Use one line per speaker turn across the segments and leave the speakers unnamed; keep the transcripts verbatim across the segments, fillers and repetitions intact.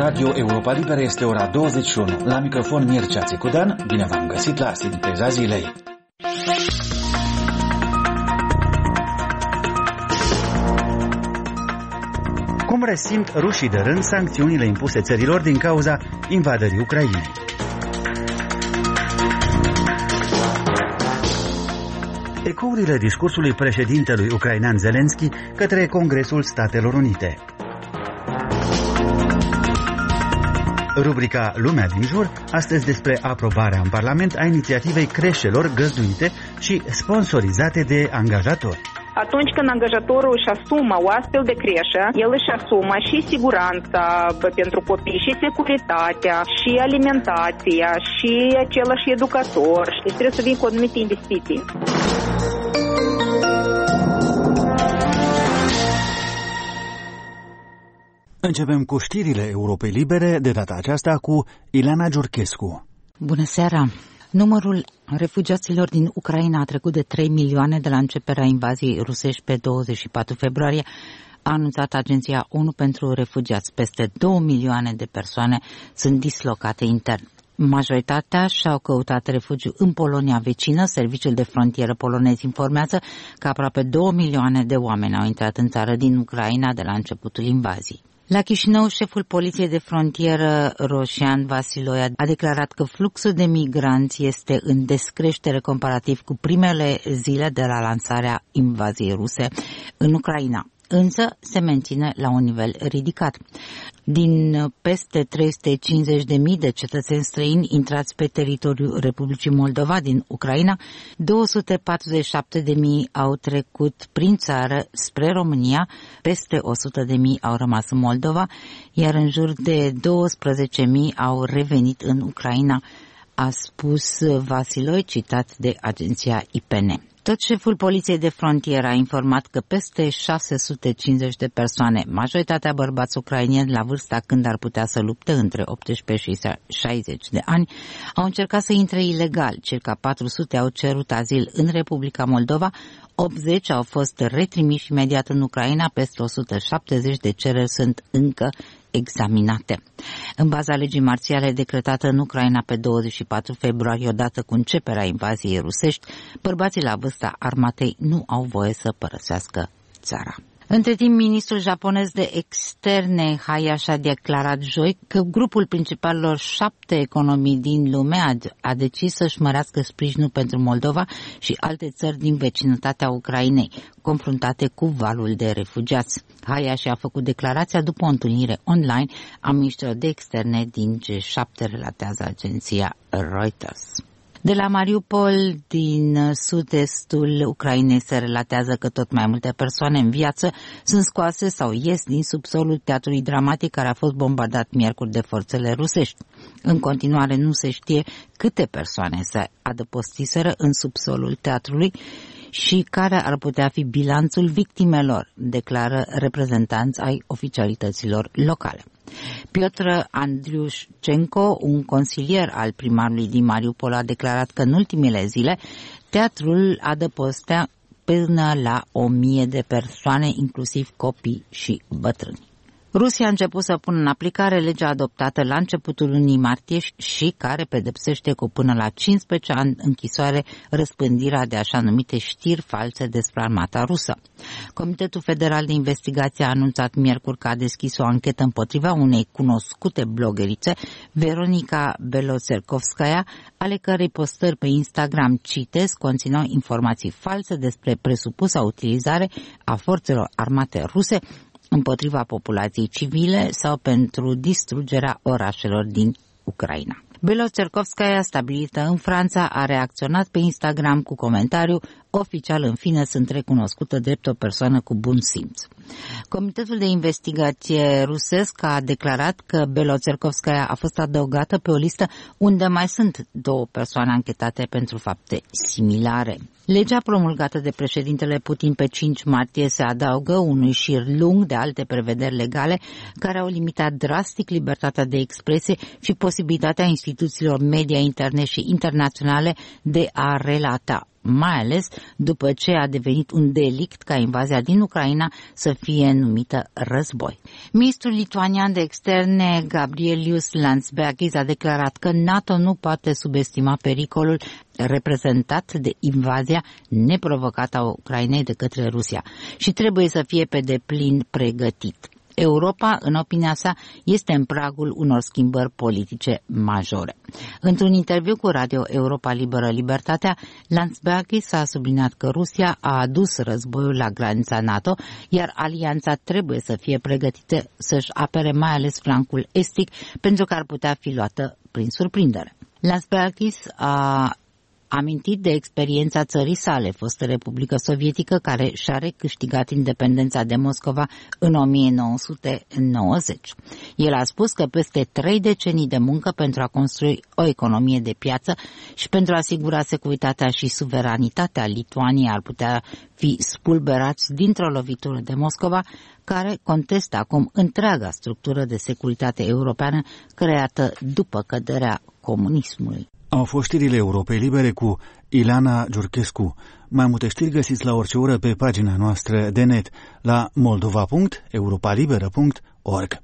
Radio Europa Liberă este ora douăzeci și unu. La microfon Mircea Țicudan, bine v-am găsit la Sinteza Zilei. Cum resimt rușii de rând sancțiunile impuse țărilor din cauza invadării Ucrainei? Ecourile discursului președintelui ucrainean Zelensky către Congresul Statelor Unite. Rubrica Lumea din jur, astăzi despre aprobarea în Parlament a inițiativei creșelor găzduite și sponsorizate de angajatori.
Atunci când angajatorul își asumă o astfel de creșă, el își asumă și siguranța pentru copii, și securitatea, și alimentația, și același educator. Deci trebuie să vin cu anumite investiții.
Începem cu știrile Europei Libere, de data aceasta cu Ileana Giurchescu.
Bună seara! Numărul refugiaților din Ucraina a trecut de trei milioane de la începerea invaziei rusești pe douăzeci și patru februarie, a anunțat Agenția ONU pentru Refugiați. Peste două milioane de persoane sunt dislocate intern. Majoritatea și-au căutat refugiu în Polonia vecină. Serviciul de frontieră polonez informează că aproape două milioane de oameni au intrat în țară din Ucraina de la începutul invaziei. La Chișinău, șeful Poliției de Frontieră, Roșian Vasiloi, a declarat că fluxul de migranți este în descreștere comparativ cu primele zile de la lansarea invaziei ruse în Ucraina, însă se menține la un nivel ridicat. Din peste trei sute cincizeci de mii de cetățeni străini intrați pe teritoriul Republicii Moldova din Ucraina, două sute patruzeci și șapte de mii au trecut prin țară spre România, peste o sută de mii au rămas în Moldova, iar în jur de douăsprezece mii au revenit în Ucraina, a spus Vasiloi, citat de agenția I P N. Tot șeful Poliției de Frontieră a informat că peste șase sute cincizeci de persoane, majoritatea bărbați ucraineni la vârsta când ar putea să lupte între optsprezece și șaizeci de ani, au încercat să intre ilegal. Circa patru sute au cerut azil în Republica Moldova, optzeci au fost retrimiși imediat în Ucraina, peste o sută șaptezeci de cereri sunt încă examinate. În baza legii marțiale decretată în Ucraina pe douăzeci și patru februarie, odată cu începerea invaziei rusești, bărbații la vârsta armatei nu au voie să părăsească țara. Între timp, ministrul japonez de externe Hayashi a declarat joi că grupul principalelor șapte economii din lume a, a decis să-și mărească sprijinul pentru Moldova și alte țări din vecinătatea Ucrainei, confruntate cu valul de refugiați. Hayashi a făcut declarația după o întâlnire online a ministrilor de externe din G șapte, relatează agenția Reuters. De la Mariupol, din sud-estul Ucrainei, se relatează că tot mai multe persoane în viață sunt scoase sau ies din subsolul teatrului dramatic care a fost bombardat miercuri de forțele rusești. În continuare nu se știe câte persoane se adăpostiseră în subsolul teatrului și care ar putea fi bilanțul victimelor, declară reprezentanți ai oficialităților locale. Piotr Andriușcenko, un consilier al primarului din Mariupol, a declarat că în ultimele zile teatrul adăpostea până la o mie de persoane, inclusiv copii și bătrâni. Rusia a început să pună în aplicare legea adoptată la începutul lunii martie și care pedepsește cu până la cincisprezece ani închisoare răspândirea de așa numite știri false despre armata rusă. Comitetul Federal de Investigație a anunțat miercuri că a deschis o anchetă împotriva unei cunoscute blogerițe, Veronica Beloțerkovskaya, ale cărei postări pe Instagram, citesc, conțineau informații false despre presupusa utilizare a forțelor armate ruse împotriva populației civile sau pentru distrugerea orașelor din Ucraina. Beloțerkovskaya, stabilită în Franța, a reacționat pe Instagram cu comentariu: oficial, în fine, sunt recunoscută drept o persoană cu bun simț. Comitetul de investigație rusesc a declarat că Beloțerkovskaya a fost adăugată pe o listă unde mai sunt două persoane anchetate pentru fapte similare. Legea promulgată de președintele Putin pe cinci martie se adaugă unui șir lung de alte prevederi legale care au limitat drastic libertatea de expresie și posibilitatea instituțiilor media interne și internaționale de a relata mai ales după ce a devenit un delict ca invazia din Ucraina să fie numită război. Ministrul lituanian de externe Gabrielius Landsbergis a declarat că NATO nu poate subestima pericolul reprezentat de invazia neprovocată a Ucrainei de către Rusia și trebuie să fie pe deplin pregătit. Europa, în opinia sa, este în pragul unor schimbări politice majore. Într-un interviu cu Radio Europa Liberă Libertatea, Landsbergis a subliniat că Rusia a adus războiul la granița NATO, iar alianța trebuie să fie pregătită să-și apere mai ales flancul estic, pentru că ar putea fi luată prin surprindere. Landsbergis a amintit de experiența țării sale, fostă Republică Sovietică, care și-a recâștigat independența de Moscova în o mie nouă sute nouăzeci. El a spus că peste trei decenii de muncă pentru a construi o economie de piață și pentru a asigura securitatea și suveranitatea Lituaniei ar putea fi spulberați dintr-o lovitură de Moscova, care contestă acum întreaga structură de securitate europeană creată după căderea comunismului.
Au fost știrile Europei Libere cu Ilana Giurchescu. Mai multe știri găsiți la orice oră pe pagina noastră de net la moldova punct europalibera punct org.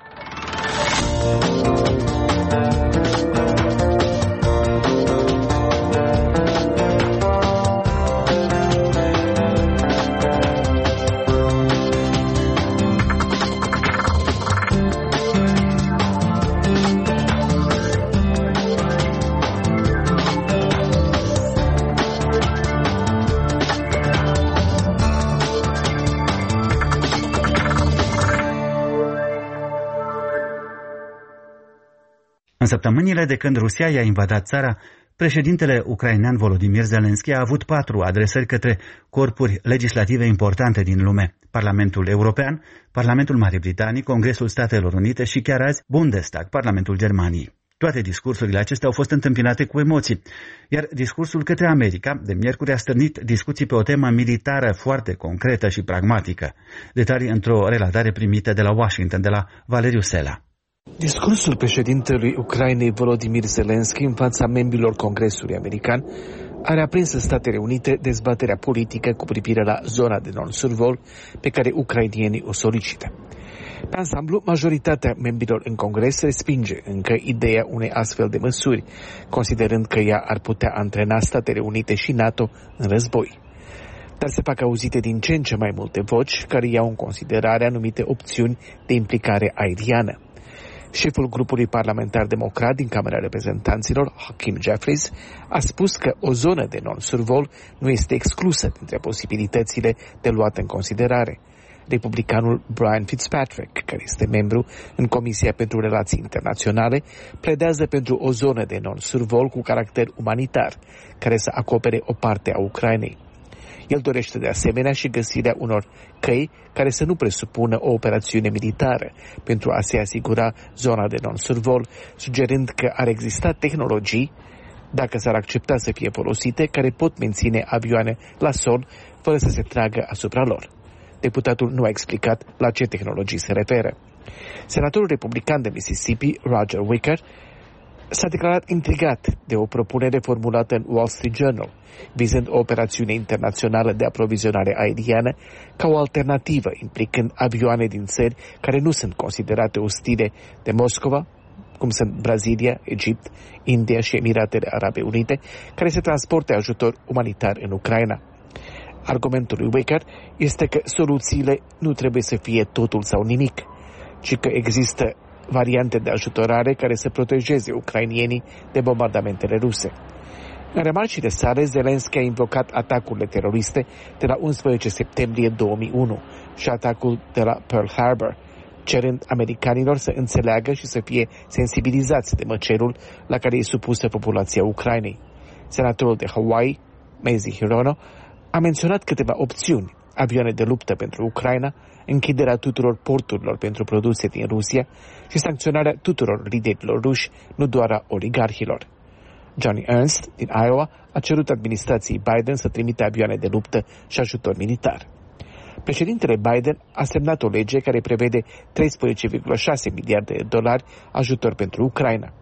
În săptămânile de când Rusia i-a invadat țara, președintele ucrainean Volodymyr Zelensky a avut patru adresări către corpuri legislative importante din lume: Parlamentul European, Parlamentul Marii Britanii, Congresul Statelor Unite și chiar azi Bundestag, Parlamentul Germaniei. Toate discursurile acestea au fost întâmpinate cu emoții, iar discursul către America de miercuri a stârnit discuții pe o temă militară foarte concretă și pragmatică. Detalii într-o relatare primită de la Washington, de la Valeriu Sela.
Discursul președintelui Ucrainei Volodymyr Zelensky în fața membrilor Congresului American a reaprins în Statele Unite dezbaterea politică cu privire la zona de non-survol pe care ucrainienii o solicită. Pe ansamblu, majoritatea membrilor în Congres respinge încă ideea unei astfel de măsuri, considerând că ea ar putea antrena Statele Unite și NATO în război. Dar se fac auzite din ce în ce mai multe voci care iau în considerare anumite opțiuni de implicare aeriană. Șeful grupului parlamentar democrat din Camera Reprezentanților, Hakeem Jeffries, a spus că o zonă de non-survol nu este exclusă dintre posibilitățile de luat în considerare. Republicanul Brian Fitzpatrick, care este membru în Comisia pentru Relații Internaționale, pledează pentru o zonă de non-survol cu caracter umanitar, care să acopere o parte a Ucrainei. El dorește de asemenea și găsirea unor căi care să nu presupună o operațiune militară pentru a se asigura zona de non-survol, sugerând că ar exista tehnologii, dacă s-ar accepta să fie folosite, care pot menține avioane la sol fără să se tragă asupra lor. Deputatul nu a explicat la ce tehnologii se referă. Senatorul republican de Mississippi, Roger Wicker, s-a declarat intrigat de o propunere formulată în Wall Street Journal, vizând o operațiune internațională de aprovizionare aeriană ca o alternativă implicând avioane din țări care nu sunt considerate ostile de Moscova, cum sunt Brazilia, Egipt, India și Emiratele Arabe Unite, care se transporte ajutor umanitar în Ucraina. Argumentul lui Wicker este că soluțiile nu trebuie să fie totul sau nimic, ci că există variante de ajutorare care să protejeze ucrainienii de bombardamentele ruse. În remarcile sale, Zelensky a invocat atacurile teroriste de la unsprezece septembrie două mii unu și atacul de la Pearl Harbor, cerând americanilor să înțeleagă și să fie sensibilizați de măcelul la care e supusă populația Ucrainei. Senatorul de Hawaii, Mazie Hirono, a menționat câteva opțiuni: avioane de luptă pentru Ucraina, închiderea tuturor porturilor pentru produse din Rusia și sancționarea tuturor liderilor ruși, nu doar a oligarhilor. Johnny Ernst, din Iowa, a cerut administrației Biden să trimită avioane de luptă și ajutor militar. Președintele Biden a semnat o lege care prevede treisprezece virgulă șase miliarde de dolari ajutor pentru Ucraina.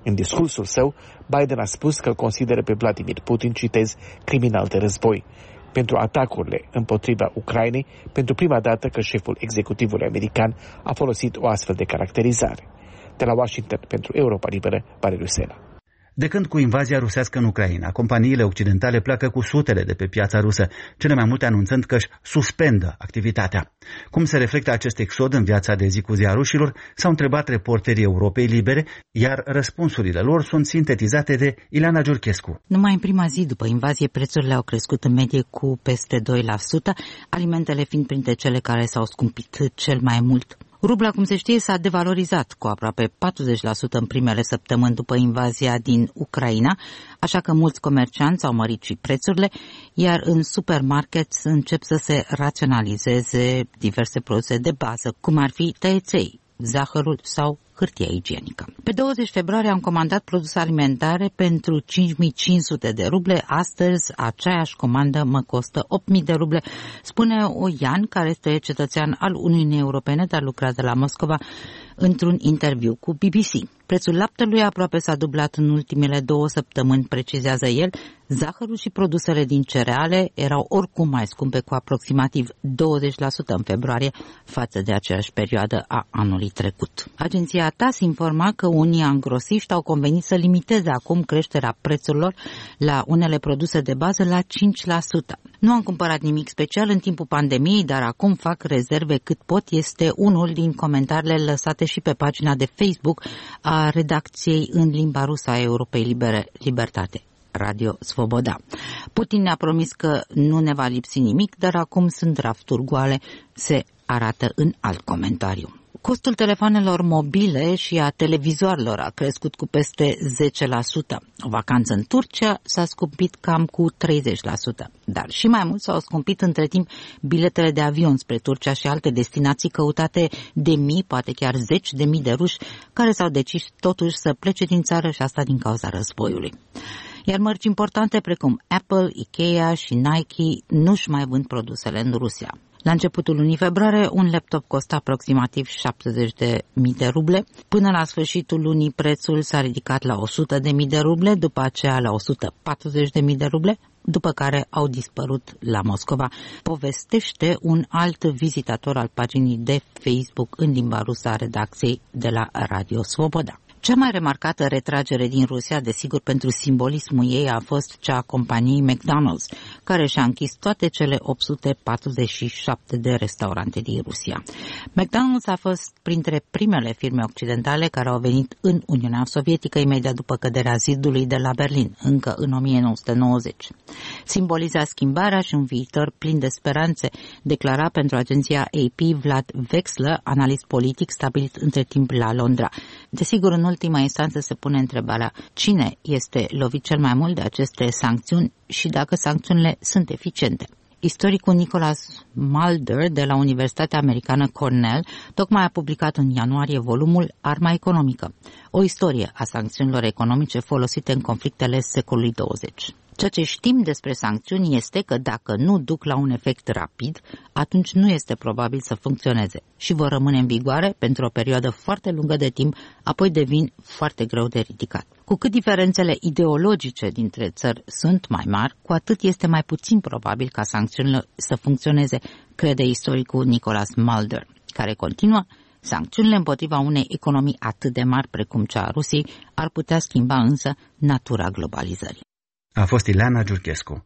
În discursul său, Biden a spus că îl consideră pe Vladimir Putin, citez, criminal de război pentru atacurile împotriva Ucrainei, pentru prima dată că șeful executivului american a folosit o astfel de caracterizare. De la Washington, pentru Europa Liberă, Valeriu Sena.
De când cu invazia rusească în Ucraina, companiile occidentale pleacă cu sutele de pe piața rusă, cele mai multe anunțând că își suspendă activitatea. Cum se reflectă acest exod în viața de zi cu zi a rușilor, s-au întrebat reporterii Europei Libere, iar răspunsurile lor sunt sintetizate de Ileana Giurchescu.
Numai în prima zi după invazie, prețurile au crescut în medie cu peste doi la sută, alimentele fiind printre cele care s-au scumpit cel mai mult. Rubla, cum se știe, s-a devalorizat cu aproape patruzeci la sută în primele săptămâni după invazia din Ucraina, așa că mulți comercianți au mărit și prețurile, iar în supermarket încep să se raționalizeze diverse produse de bază, cum ar fi tăieței, zahărul sau hârtia igienică. Pe douăzeci februarie am comandat produse alimentare pentru cinci mii cinci sute de ruble. Astăzi aceeași comandă mă costă opt mii de ruble, spune Oian, care este cetățean al Uniunii Europene, dar lucrează la Moscova, într-un interviu cu B B C. Prețul laptelui aproape s-a dublat în ultimele două săptămâni, precizează el. Zahărul și produsele din cereale erau oricum mai scumpe cu aproximativ douăzeci la sută în februarie față de aceeași perioadă a anului trecut. Agenția T A S informa că unii angrosiști au convenit să limiteze acum creșterea prețurilor la unele produse de bază la cinci la sută. Nu am cumpărat nimic special în timpul pandemiei, dar acum fac rezerve cât pot, este unul din comentariile lăsate și pe pagina de Facebook a redacției în limba rusă a Europei Libere, Libertate. Radio Svoboda. Putin ne-a promis că nu ne va lipsi nimic, dar acum sunt drafturi goale, se arată în alt comentariu. Costul telefonelor mobile și a televizoarelor a crescut cu peste zece la sută. O vacanță în Turcia s-a scumpit cam cu treizeci la sută. Dar și mai mult s-au scumpit între timp biletele de avion spre Turcia și alte destinații căutate de mii, poate chiar zeci de mii de ruși, care s-au decis totuși să plece din țară, și asta din cauza războiului. Iar mărci importante precum Apple, Ikea și Nike nu-și mai vând produsele în Rusia. La începutul lunii februarie, un laptop costa aproximativ șaptezeci de mii de ruble. Până la sfârșitul lunii, prețul s-a ridicat la o sută de mii de ruble, după aceea la o sută patruzeci de mii de ruble, după care au dispărut la Moscova, povestește un alt vizitator al paginii de Facebook în limba rusă a redacției de la Radio Svoboda. Cea mai remarcată retragere din Rusia, desigur pentru simbolismul ei, a fost cea a companiei McDonald's, care și-a închis toate cele opt sute patruzeci și șapte de restaurante din Rusia. McDonald's a fost printre primele firme occidentale care au venit în Uniunea Sovietică imediat după căderea zidului de la Berlin, încă în o mie nouă sute nouăzeci. Simboliza schimbarea și un viitor plin de speranțe, declara pentru agenția A P Vlad Vexlă, analist politic stabilit între timp la Londra. Desigur, în ultima instanță se pune întrebarea cine este lovit cel mai mult de aceste sancțiuni și dacă sancțiunile sunt eficiente. Istoricul Nicholas Mulder de la Universitatea Americană Cornell tocmai a publicat în ianuarie volumul Arma economică, o istorie a sancțiunilor economice folosite în conflictele secolului douăzeci. Ceea ce știm despre sancțiuni este că dacă nu duc la un efect rapid, atunci nu este probabil să funcționeze și vor rămâne în vigoare pentru o perioadă foarte lungă de timp, apoi devin foarte greu de ridicat. Cu cât diferențele ideologice dintre țări sunt mai mari, cu atât este mai puțin probabil ca sancțiunile să funcționeze, crede istoricul Nicholas Mulder, care continuă: sancțiunile împotriva unei economii atât de mari precum cea a Rusiei ar putea schimba însă natura globalizării.
A fost Ileana Giurchescu.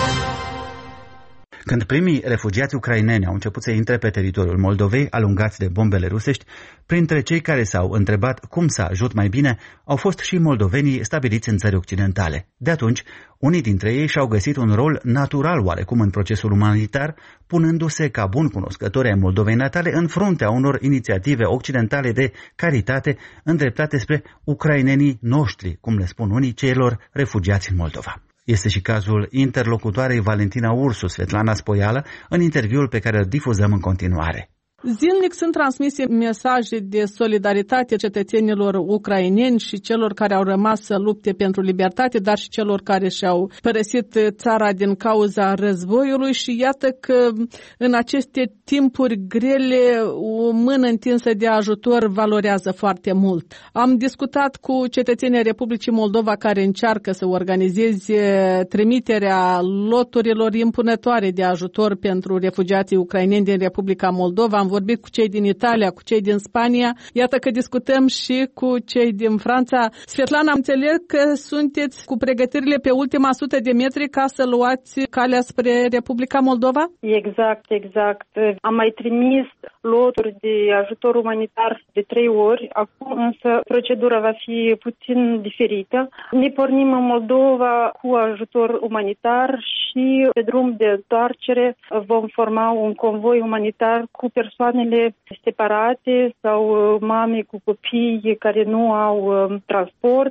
Când primii refugiați ucraineni au început să intre pe teritoriul Moldovei, alungați de bombele rusești, printre cei care s-au întrebat cum să ajut mai bine, au fost și moldovenii stabiliți în țări occidentale. De atunci, unii dintre ei și-au găsit un rol natural oarecum în procesul umanitar, punându-se ca buni cunoscători ai Moldovei natale în fruntea unor inițiative occidentale de caritate îndreptate spre ucrainenii noștri, cum le spun unii, celor refugiați în Moldova. Este și cazul interlocutoarei Valentina Ursu, Svetlana Spoială, în interviul pe care îl difuzăm în continuare.
Zilnic sunt transmise mesaje de solidaritate cetățenilor ucraineni și celor care au rămas să lupte pentru libertate, dar și celor care și-au părăsit țara din cauza războiului și iată că în aceste timpuri grele o mână întinsă de ajutor valorează foarte mult. Am discutat cu cetățenii Republicii Moldova care încearcă să organizeze trimiterea loturilor impunătoare de ajutor pentru refugiații ucraineni din Republica Moldova. Am vorbit cu cei din Italia, cu cei din Spania. Iată că discutăm și cu cei din Franța. Svetlana, am înțeles că sunteți cu pregătirile pe ultima sută de metri ca să luați calea spre Republica Moldova?
Exact, exact. Am mai trimis loturi de ajutor umanitar de trei ori. Acum însă procedura va fi puțin diferită. Ne pornim în Moldova cu ajutor umanitar și pe drum de întoarcere vom forma un convoi umanitar cu persoanele separate sau mame cu copii care nu au transport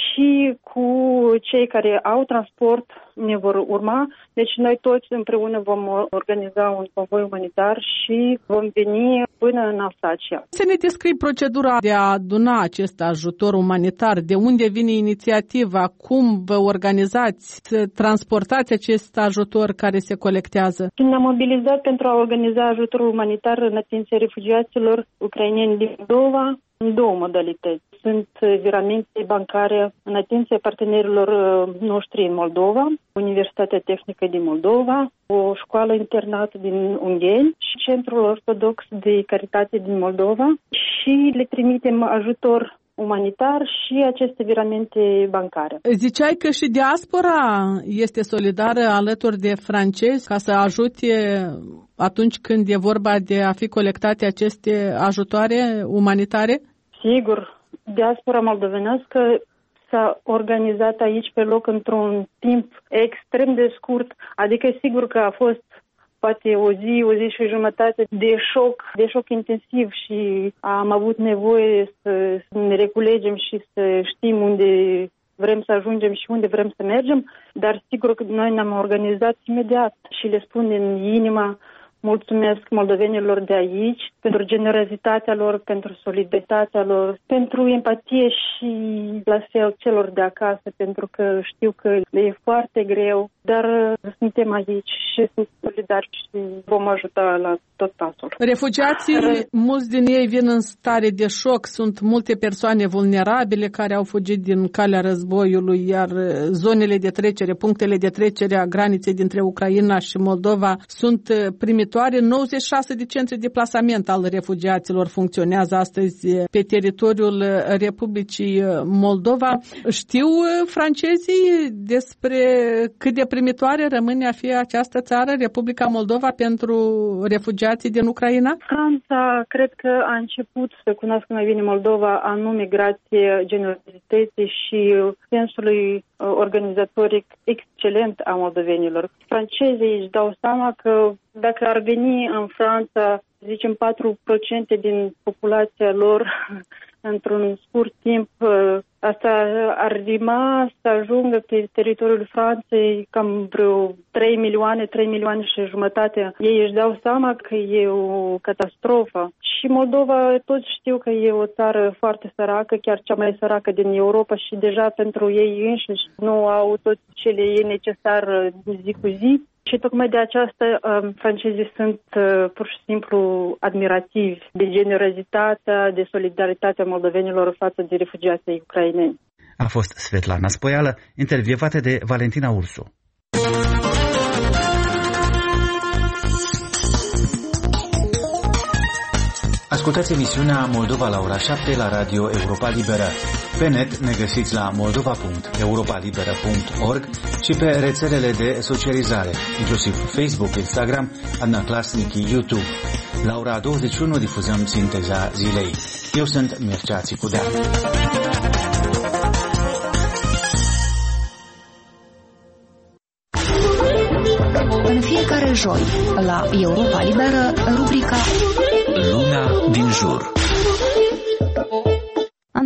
și cu cei care au transport ne vor urma. Deci noi toți împreună vom organiza un convoi umanitar și vom veni până în Alsacia.
Să ne descrii procedura de a aduna acest ajutor umanitar, de unde vine inițiativa, cum vă organizați, să transportați acest ajutor care se colectează?
Ne-am mobilizat pentru a organiza ajutorul umanitar în atenția refugiaților ucraineni din Moldova în două modalități. Sunt viramente bancare în atenția partenerilor noștri în Moldova, Universitatea Tehnică din Moldova, o școală internată din Ungheni și Centrul Ortodox de Caritate din Moldova și le trimitem ajutor umanitar și aceste viramente bancare.
Ziceai că și diaspora este solidară alături de francezi ca să ajute atunci când e vorba de a fi colectate aceste ajutoare umanitare?
Sigur, diaspora moldovenească s-a organizat aici pe loc într-un timp extrem de scurt, adică sigur că a fost poate o zi, o zi și jumătate de șoc, de șoc intensiv și am avut nevoie să, să ne reculegem și să știm unde vrem să ajungem și unde vrem să mergem, dar sigur că noi ne-am organizat imediat și le spun din inima mulțumesc moldovenilor de aici pentru generozitatea lor, pentru solidaritatea lor, pentru empatie și la fel celor de acasă, pentru că știu că le e foarte greu, dar suntem aici și sunt solidari și vom ajuta la tot pasul.
Refugiații, mulți din ei vin în stare de șoc, sunt multe persoane vulnerabile care au fugit din calea războiului, iar zonele de trecere, punctele de trecere a graniței dintre Ucraina și Moldova sunt primitoare. nouăzeci și șase de centre de plasament al refugiaților funcționează astăzi pe teritoriul Republicii Moldova. Știu francezii despre cât de primitoare rămâne a fi această țară, Republica Moldova, pentru refugiații din Ucraina?
Franța cred că a început să cunoască mai bine Moldova anume grație generozității și sensului organizatoric excelent a moldovenilor. Francezii își dau seama că dacă ar veni în Franța, zicem, patru la sută din populația lor într-un scurt timp, asta ar rima să ajungă pe teritoriul Franței cam vreo trei milioane, trei milioane și jumătate. Ei își dau seama că e o catastrofă. Și Moldova, toți știu că e o țară foarte săracă, chiar cea mai săracă din Europa și deja pentru ei înșiși nu au tot ce le e necesar zi cu zi. Și tocmai de aceasta um, francezii sunt uh, pur și simplu admirativi de generozitatea, de solidaritatea moldovenilor față de refugiații ucraineni.
A fost Svetlana Spoială, intervievată de Valentina Ursu. Ascultați emisiunea Moldova la ora șapte la Radio Europa Liberă. Pe net ne găsiți la moldova punct europa liberă punct org și pe rețelele de socializare, inclusiv Facebook, Instagram, Adnaclasnici, YouTube. La ora douăzeci și unu difuzăm sinteza zilei. Eu sunt Mircea Țicudea.
În fiecare joi, la Europa Liberă, rubrica
Lumea din jur.
Andrei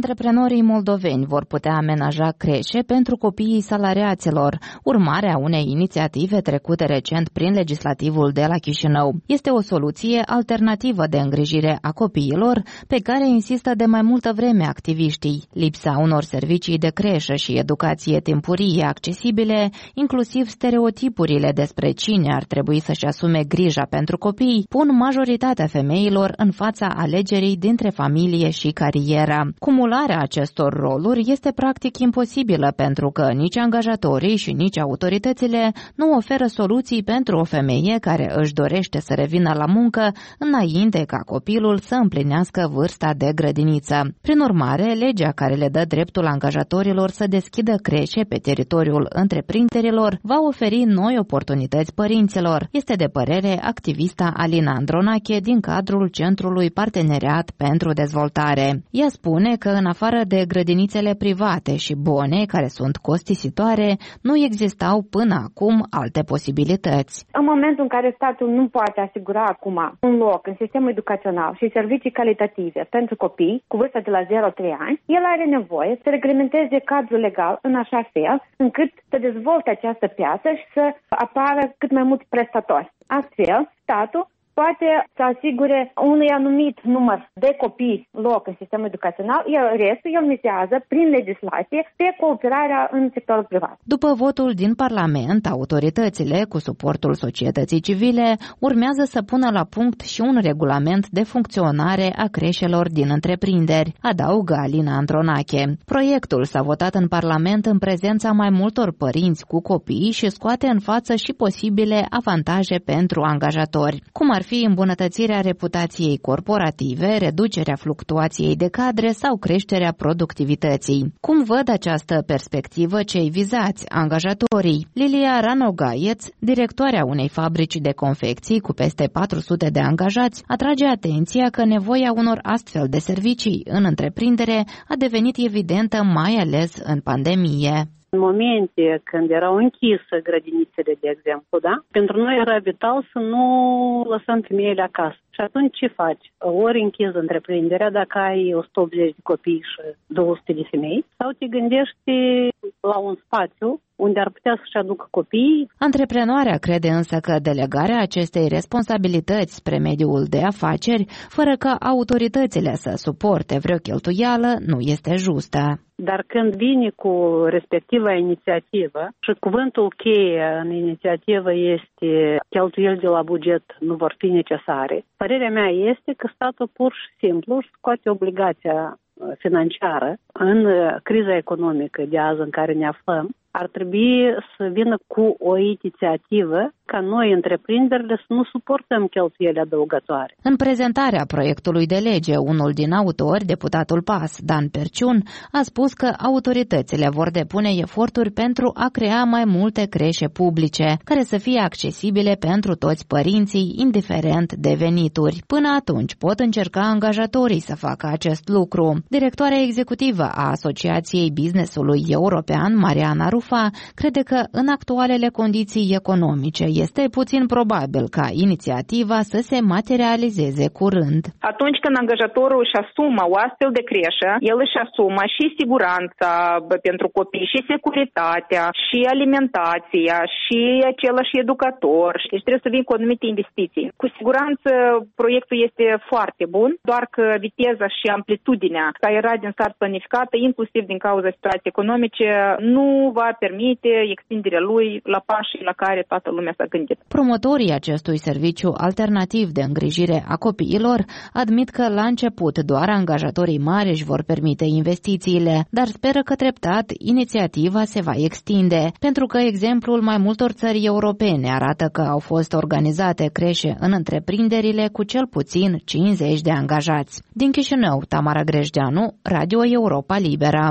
Antreprenorii moldoveni vor putea amenaja creșe pentru copiii salariaților, urmare a unei inițiative trecute recent prin legislativul de la Chișinău. Este o soluție alternativă de îngrijire a copiilor, pe care insistă de mai multă vreme activiștii. Lipsa unor servicii de creșă și educație timpurie accesibile, inclusiv stereotipurile despre cine ar trebui să-și asume grija pentru copii, pun majoritatea femeilor în fața alegerii dintre familie și carieră. Cumularea acestor roluri este practic imposibilă pentru că nici angajatorii și nici autoritățile nu oferă soluții pentru o femeie care își dorește să revină la muncă înainte ca copilul să împlinească vârsta de grădiniță. Prin urmare, legea care le dă dreptul angajatorilor să deschidă creșe pe teritoriul întreprinderilor va oferi noi oportunități părinților, este de părere activista Alina Andronache din cadrul Centrului Parteneriat pentru Dezvoltare. Ea spune că în afară de grădinițele private și bune, care sunt costisitoare, nu existau până acum alte posibilități.
În momentul în care statul nu poate asigura acum un loc în sistemul educațional și servicii calitative pentru copii cu vârsta de la zero la trei ani, el are nevoie să reglementeze cadrul legal în așa fel încât să dezvolte această piață și să apară cât mai mulți prestatori. Astfel, statul poate să asigure unui anumit număr de copii loc în sistemul educațional, iar restul el mizează prin legislație pe cooperarea în sectorul privat.
După votul din Parlament, autoritățile, cu suportul societății civile, urmează să pună la punct și un regulament de funcționare a creșelor din întreprinderi, adaugă Alina Andronache. Proiectul s-a votat în Parlament în prezența mai multor părinți cu copii și scoate în față și posibile avantaje pentru angajatori, cum ar fi îmbunătățirea reputației corporative, reducerea fluctuației de cadre sau creșterea productivității. Cum văd această perspectivă cei vizați, angajatorii? Lilia Ranogaiec, directoarea unei fabrici de confecții cu peste patru sute de angajați, atrage atenția că nevoia unor astfel de servicii în întreprindere a devenit evidentă mai ales în pandemie.
În momente când erau închise grădinițele, de exemplu, da? Pentru noi era vital să nu lăsăm femeile acasă. Și atunci ce faci? Ori închizi întreprinderea dacă ai o sută optzeci de copii și două sute de femei, sau te gândești la un spațiu unde ar putea să-și aducă copiii.
Antreprenoarea crede însă că delegarea acestei responsabilități spre mediul de afaceri, fără ca autoritățile să suporte vreo cheltuială, nu este justă.
Dar când vine cu respectiva inițiativă și cuvântul cheie în inițiativă este cheltuieli de la buget nu vor fi necesare, părerea mea este că statul pur și simplu își scoate obligația financiară în criza economică de azi în care ne aflăm. Ar trebui să vină cu o inițiativă ca noi, întreprinderile, să nu suportăm cheltuieli adăugătoare.
În prezentarea proiectului de lege, unul din autori, deputatul P A S, Dan Perciun, a spus că autoritățile vor depune eforturi pentru a crea mai multe creșe publice, care să fie accesibile pentru toți părinții, indiferent de venituri. Până atunci pot încerca angajatorii să facă acest lucru. Directoarea executivă a Asociației Businessului European, Mariana Rufa, crede că în actualele condiții economice este puțin probabil ca inițiativa să se materializeze curând.
Atunci când angajatorul își asumă o astfel de creșă, el își asumă și siguranța pentru copii, și securitatea, și alimentația, și același educator. Deci trebuie să vin cu anumite investiții. Cu siguranță proiectul este foarte bun, doar că viteza și amplitudinea care era din start planificată, inclusiv din cauza situației economice, nu va permite extinderea lui la pașii la care toată lumea s-a gândit.
Promotorii acestui serviciu alternativ de îngrijire a copiilor admit că la început doar angajatorii mari își vor permite investițiile, dar speră că treptat inițiativa se va extinde, pentru că exemplul mai multor țări europene arată că au fost organizate creșe în întreprinderile cu cel puțin cincizeci de angajați. Din Chișinău, Tamara Grejdeanu, Radio Europa Liberă.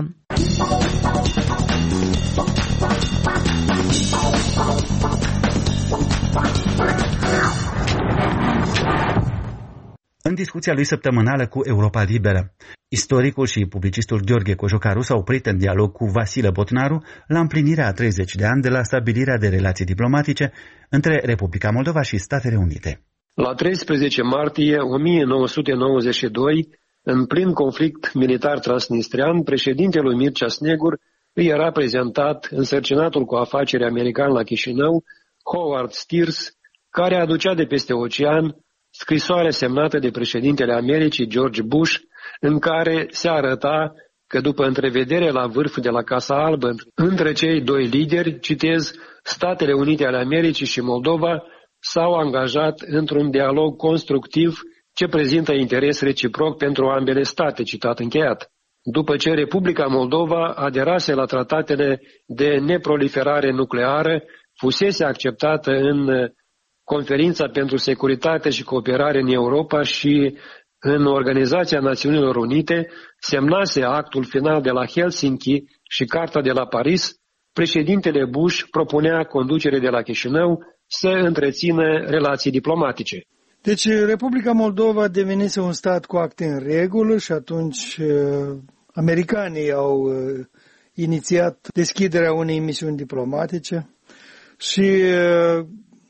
În discuția lui săptămânală cu Europa Liberă, istoricul și publicistul Gheorghe Cojocaru s-a oprit în dialog cu Vasile Botnaru la împlinirea a treizeci de ani de la stabilirea de relații diplomatice între Republica Moldova și Statele Unite.
La treisprezece martie o mie nouă sute nouăzeci și doi, în plin conflict militar transnistrian, președintele Mircea Snegur îi era prezentat însărcinatul cu afaceri american la Chișinău, Howard Steers, care aducea de peste ocean scrisoarea semnată de președintele Americii, George Bush, în care se arăta că după întrevedere la vârf de la Casa Albă între cei doi lideri, citez, Statele Unite ale Americii și Moldova s-au angajat într-un dialog constructiv ce prezintă interes reciproc pentru ambele state, citat încheiat. După ce Republica Moldova aderase la tratatele de neproliferare nucleară, fusese acceptată în Conferința pentru Securitate și Cooperare în Europa și în Organizația Națiunilor Unite, semnase actul final de la Helsinki și Carta de la Paris, președintele Bush propunea conducerea de la Chișinău să întrețină relații diplomatice.
Deci Republica Moldova devenise un stat cu acte în regulă și atunci uh, americanii au uh, inițiat deschiderea unei misiuni diplomatice și uh,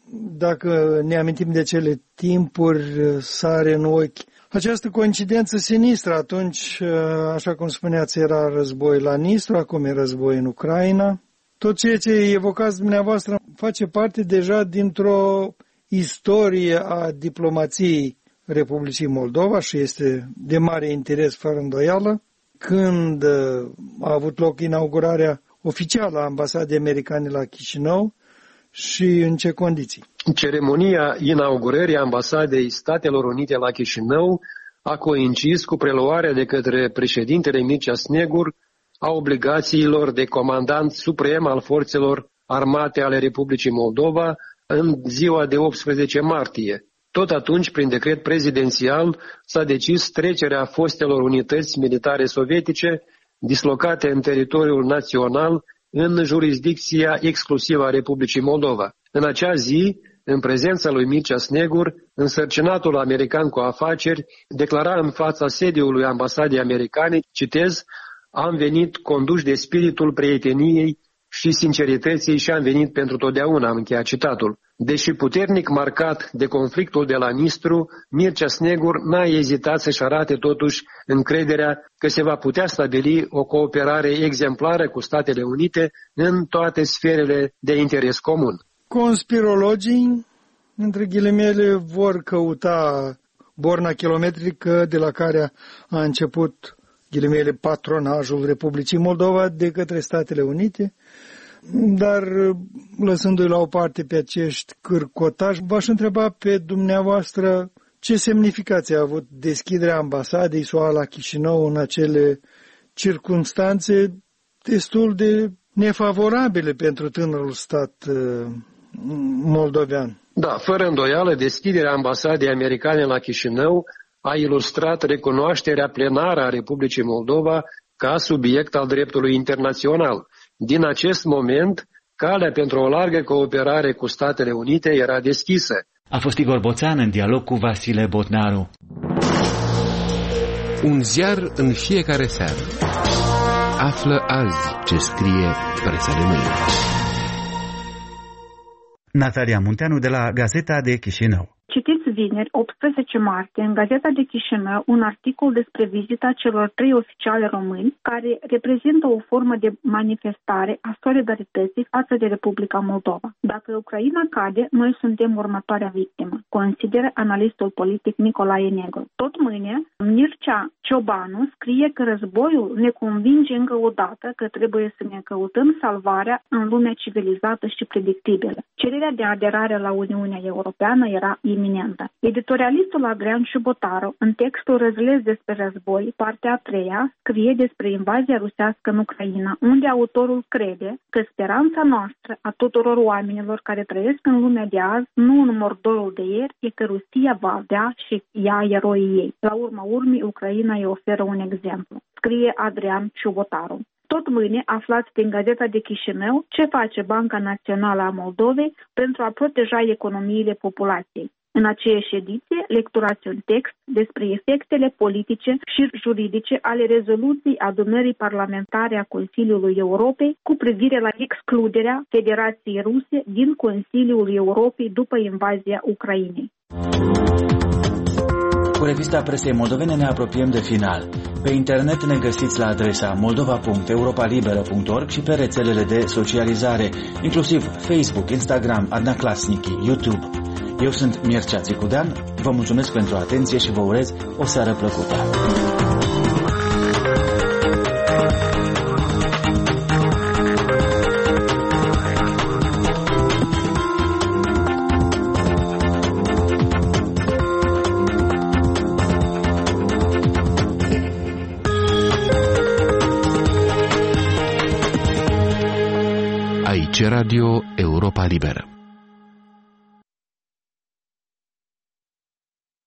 dacă ne amintim de cele timpuri, uh, sare în ochi această coincidență sinistră. Atunci, uh, așa cum spuneați, era război la Nistru, acum e război în Ucraina. Tot ceea ce evocați dumneavoastră face parte deja dintr-o istorie a diplomației Republicii Moldova și este de mare interes fără îndoială. Când a avut loc inaugurarea oficială a ambasadei americane la Chișinău și în ce condiții?
Ceremonia inaugurării ambasadei Statelor Unite la Chișinău a coincis cu preluarea de către președintele Mircea Snegur a obligațiilor de comandant suprem al forțelor armate ale Republicii Moldova în ziua de optsprezece martie. Tot atunci, prin decret prezidențial, s-a decis trecerea fostelor unități militare sovietice dislocate în teritoriul național în jurisdicția exclusivă a Republicii Moldova. În acea zi, în prezența lui Mircea Snegur, însărcinatul american cu afaceri declara în fața sediului ambasadei americane, citez, am venit conduși de spiritul prieteniei și sincerității și am venit pentru totdeauna, am încheiat citatul. Deși puternic marcat de conflictul de la Nistru, Mircea Snegur n-a ezitat să-și arate totuși încrederea că se va putea stabili o cooperare exemplară cu Statele Unite în toate sferele de interes comun.
Conspirologii, între ghilimele, vor căuta borna kilometrică de la care a început ghilimele patronajul Republicii Moldova de către Statele Unite, dar lăsându-i la o parte pe acești cârcotași, v-aș întreba pe dumneavoastră ce semnificație a avut deschiderea ambasadei S U A la Chișinău în acele circunstanțe destul de nefavorabile pentru tânărul stat moldovean.
Da, fără îndoială, deschiderea ambasadei americane la Chișinău a ilustrat recunoașterea plenară a Republicii Moldova ca subiect al dreptului internațional. Din acest moment, calea pentru o largă cooperare cu Statele Unite era deschisă.
A fost Igor Boțan în dialog cu Vasile Botnaru.
Un ziar în fiecare seară. Află azi ce scrie presa de mâine.
Natalia Munteanu de la Gazeta de Chișinău.
Citiți vineri, optsprezece martie, în Gazeta de Chișinău, un articol despre vizita celor trei oficiali români, care reprezintă o formă de manifestare a solidarității față de Republica Moldova. Dacă Ucraina cade, noi suntem următoarea victimă, consideră analistul politic Nicolae Negru. Tot mâine, Mircea Ciobanu scrie că războiul ne convinge încă o dată că trebuie să ne căutăm salvarea în lumea civilizată și predictibilă. Cererea de aderare la Uniunea Europeană era iminentă. Editorialistul Adrian Ciubotaru, în textul Răzles despre război, partea a treia, scrie despre invazia rusească în Ucraina, unde autorul crede că speranța noastră a tuturor oamenilor care trăiesc în lumea de azi, nu în mordorul de ieri, e că Rusia va avea și ea eroii ei. La urma urmei, Ucraina îi oferă un exemplu, scrie Adrian Ciubotaru. Tot mâine aflați din Gazeta de Chișinău ce face Banca Națională a Moldovei pentru a proteja economiile populației. În aceeași ediție, lecturați un text despre efectele politice și juridice ale rezoluției adunării parlamentare a Consiliului Europei cu privire la excluderea Federației Ruse din Consiliul Europei după invazia Ucrainei.
Cu revista presei moldovene ne apropiem de final. Pe internet ne găsiți la adresa moldova punct europa liberă punct org și pe rețelele de socializare, inclusiv Facebook, Instagram, Adnaclasnici, YouTube. Eu sunt Mircea Țicudean, vă mulțumesc pentru atenție și vă urez o seară plăcută.
Radio Europa Liberă.